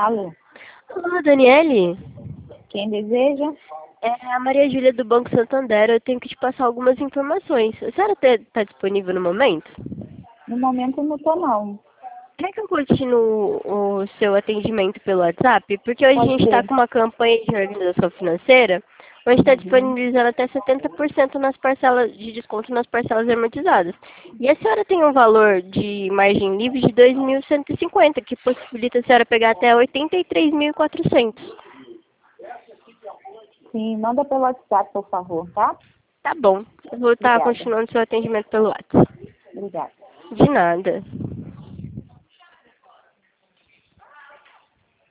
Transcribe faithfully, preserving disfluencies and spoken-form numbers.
Alô, Olá, Daniele. quem deseja? É a Maria Júlia do Banco Santander. Eu tenho que te passar algumas informações. A senhora está disponível no momento? No momento eu não estou não. Quer que eu continue o seu atendimento pelo WhatsApp? Porque hoje a Pode gente está ser. com uma campanha de organização financeira, onde está Uhum. disponibilizando até setenta por cento nas parcelas de desconto nas parcelas amortizadas. E a senhora tem um valor de margem livre de dois mil cento e cinquenta, que possibilita a senhora pegar até oitenta e três mil e quatrocentos. Sim, manda pelo WhatsApp, por favor, tá? Tá bom. Eu vou estar Obrigada. continuando seu atendimento pelo WhatsApp. Obrigada. De nada.